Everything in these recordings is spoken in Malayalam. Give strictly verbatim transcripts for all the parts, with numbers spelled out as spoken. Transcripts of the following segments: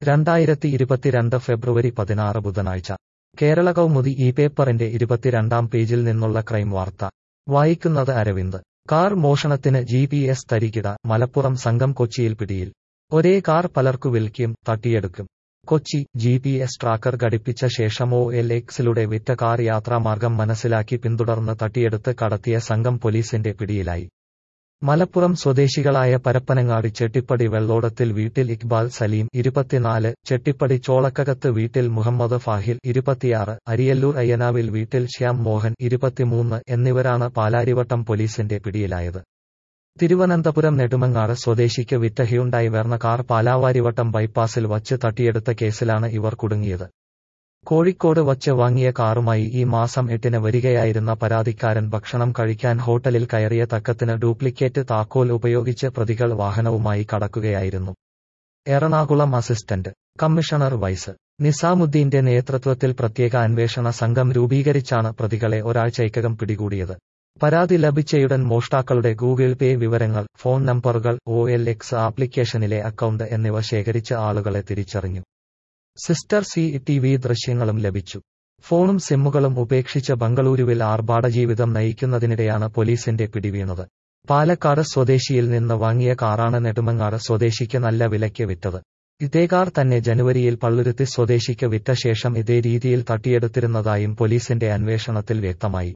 രണ്ടായിരത്തി ഇരുപത്തിരണ്ട് ഫെബ്രുവരി പതിനാറ് ബുധനാഴ്ച കേരള കൗമുദി ഈ പേപ്പറിന്റെ ഇരുപത്തിരണ്ടാം പേജിൽ നിന്നുള്ള ക്രൈം വാർത്ത വായിക്കുന്നത് അരവിന്ദ്. കാർ മോഷണത്തിന് ജി പി എസ് തരികിട, മലപ്പുറം സംഘം കൊച്ചിയിൽ പിടിയിൽ. ഒരേ കാർ പലർക്കു വിൽക്കും, തട്ടിയെടുക്കും. Kochi G P S tracker ഘടിപ്പിച്ച ശേഷം ഒ എൽ എക്സിലൂടെ വിറ്റ കാർ യാത്രാമാർഗം മനസ്സിലാക്കി പിന്തുടർന്ന് തട്ടിയെടുത്ത് കടത്തിയ സംഘം പോലീസിന്റെ പിടിയിലായി. മലപ്പുറം സ്വദേശികളായ പരപ്പനങ്ങാടി ചെട്ടിപ്പടി വെള്ളോടത്തിൽ വീട്ടിൽ ഇക്ബാൽ സലീം ഇരുപത്തിനാല്, ചെട്ടിപ്പടി ചോളക്കകത്ത് വീട്ടിൽ മുഹമ്മദ് ഫാഹിൽ ഇരുപത്തിയാറ്, അരിയല്ലൂർ അയ്യനാവിൽ വീട്ടിൽ ശ്യാം മോഹൻ ഇരുപത്തിമൂന്ന് എന്നിവരാണ് പാലാരിവട്ടം പോലീസിന്റെ പിടിയിലായത്. തിരുവനന്തപുരം നെടുമങ്ങാട് സ്വദേശിക്ക് വിറ്റ ഹ്യുണ്ടായി വെർണ കാർ പാലാവാരിവട്ടം ബൈപ്പാസിൽ വച്ച് തട്ടിയെടുത്ത കേസിലാണ് ഇവർ കുടുങ്ങിയത്. കോഴിക്കോട് വച്ച് വാങ്ങിയ കാറുമായി ഈ മാസം എട്ടിന് വരികയായിരുന്ന പരാതിക്കാരൻ ഭക്ഷണം കഴിക്കാൻ ഹോട്ടലിൽ കയറിയ തക്കത്തിന് ഡ്യൂപ്ലിക്കേറ്റ് താക്കോൽ ഉപയോഗിച്ച് പ്രതികൾ വാഹനവുമായി കടക്കുകയായിരുന്നു. എറണാകുളം അസിസ്റ്റന്റ് കമ്മീഷണർ വൈസ് നിസാമുദ്ദീന്റെ നേതൃത്വത്തിൽ പ്രത്യേക അന്വേഷണ സംഘം രൂപീകരിച്ചാണ് പ്രതികളെ ഒരാഴ്ചയ്ക്കകം പിടികൂടിയത്. പരാതി ലഭിച്ചയുടൻ മോഷ്ടാക്കളുടെ ഗൂഗിൾ പേ വിവരങ്ങൾ, ഫോൺ നമ്പറുകൾ, ഒ എൽ എക്സ് ആപ്ലിക്കേഷനിലെ അക്കൗണ്ട് എന്നിവ ശേഖരിച്ച് ആളുകളെ തിരിച്ചറിഞ്ഞു. സിസ്റ്റർ സി ടി വി ദൃശ്യങ്ങളും ലഭിച്ചു. ഫോണും സിമ്മുകളും ഉപേക്ഷിച്ച് ബംഗളൂരുവിൽ ആർഭാട ജീവിതം നയിക്കുന്നതിനിടെയാണ് പോലീസിന്റെ പിടിവീണത്. പാലക്കാട് സ്വദേശിയിൽ നിന്ന് വാങ്ങിയ കാറാണ് നെടുമങ്ങാട് സ്വദേശിക്ക് നല്ല വിലയ്ക്ക് വിറ്റത്. ഇതേ കാർ തന്നെ ജനുവരിയിൽ പള്ളുരുത്തി സ്വദേശിക്ക് വിറ്റ ശേഷം ഇതേ രീതിയിൽ തട്ടിയെടുത്തിരുന്നതായും പോലീസിന്റെ അന്വേഷണത്തിൽ വ്യക്തമായി.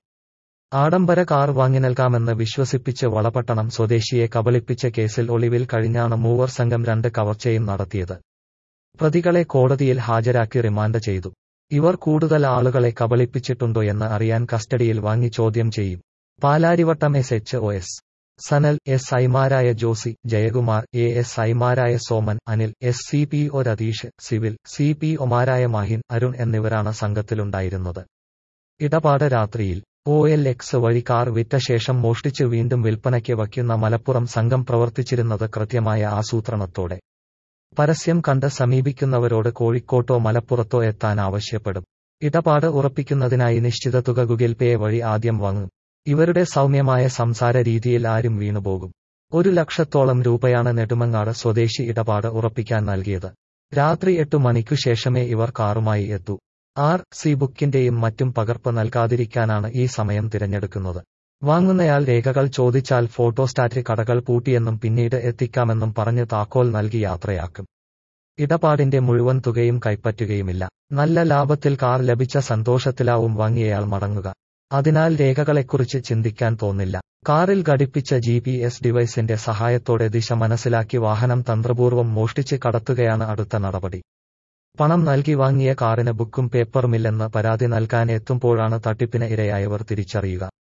ആഡംബര കാർ വാങ്ങി നൽകാമെന്ന് വിശ്വസിപ്പിച്ച് വളപട്ടണം സ്വദേശിയെ കബളിപ്പിച്ച കേസിൽ ഒളിവിൽ കഴിഞ്ഞാണ് മൂവർ സംഘം രണ്ട് കവർച്ചയും നടത്തിയത്. പ്രതികളെ കോടതിയിൽ ഹാജരാക്കി റിമാൻഡ് ചെയ്തു. ഇവർ കൂടുതൽ ആളുകളെ കബളിപ്പിച്ചിട്ടുണ്ടോയെന്ന് അറിയാൻ കസ്റ്റഡിയിൽ വാങ്ങി ചോദ്യം ചെയ്യും. Palarivattom S H O S Sanal, S ഐമാരായ ജോസി, ജയകുമാർ, എ എസ് ഐമാരായ Soman, Anil, S C P O Ratheesh, civil C P ഒമാരായ മാഹിൻ, അരുൺ എന്നിവരാണ് സംഘത്തിലുണ്ടായിരുന്നത്. ഇടപാട് രാത്രിയിൽ ഒ എൽ എക്സ് വഴി കാർ വിറ്റ ശേഷം മോഷ്ടിച്ച് വീണ്ടും വിൽപ്പനയ്ക്ക് വയ്ക്കുന്ന മലപ്പുറം സംഘം പ്രവർത്തിച്ചിരുന്നത് കൃത്യമായ ആസൂത്രണത്തോടെ. പരസ്യം കണ്ട് സമീപിക്കുന്നവരോട് കോഴിക്കോട്ടോ മലപ്പുറത്തോ എത്താൻ ആവശ്യപ്പെടും. ഇടപാട് ഉറപ്പിക്കുന്നതിനായി നിശ്ചിത തുക ഗൂഗിൾ പേ വഴി ആദ്യം വാങ്ങും. ഇവരുടെ സൗമ്യമായ സംസാര രീതിയിൽ ആരും വീണുപോകും. ഒരു ലക്ഷത്തോളം രൂപയാണ് നെടുമങ്ങാട് സ്വദേശി ഇടപാട് ഉറപ്പിക്കാൻ നൽകിയത്. രാത്രി എട്ടു മണിക്കു ശേഷമേ ഇവർ കാറുമായി എത്തൂ. ആർ സി ബുക്കിന്റെയും മറ്റും പകർപ്പ് നൽകാതിരിക്കാനാണ് ഈ സമയം തിരഞ്ഞെടുക്കുന്നത്. വാങ്ങുന്നയാൾ രേഖകൾ ചോദിച്ചാൽ ഫോട്ടോസ്റ്റാറ്റ് കടകൾ പൂട്ടിയെന്നും പിന്നീട് എത്തിക്കാമെന്നും പറഞ്ഞ് താക്കോൽ നൽകി യാത്രയാക്കും. ഇടപാടിന്റെ മുഴുവൻ തുകയും കൈപ്പറ്റുകയുമില്ല. നല്ല ലാഭത്തിൽ കാർ ലഭിച്ച സന്തോഷത്തിലാവും വാങ്ങിയയാൾ മടങ്ങുക. അതിനാൽ രേഖകളെക്കുറിച്ച് ചിന്തിക്കാൻ തോന്നില്ല. കാറിൽ ഘടിപ്പിച്ച ജി പി എസ് ഡിവൈസിന്റെ സഹായത്തോടെ ദിശ മനസ്സിലാക്കി വാഹനം തന്ത്രപൂർവ്വം മോഷ്ടിച്ച് കടത്തുകയാണ് അടുത്ത നടപടി. പണം നൽകി വാങ്ങിയ കാറിന് ബുക്കും പേപ്പറുമില്ലെന്ന് പരാതി നൽകാൻ എത്തുമ്പോഴാണ് തട്ടിപ്പിന് ഇരയായവർ തിരിച്ചറിയുക.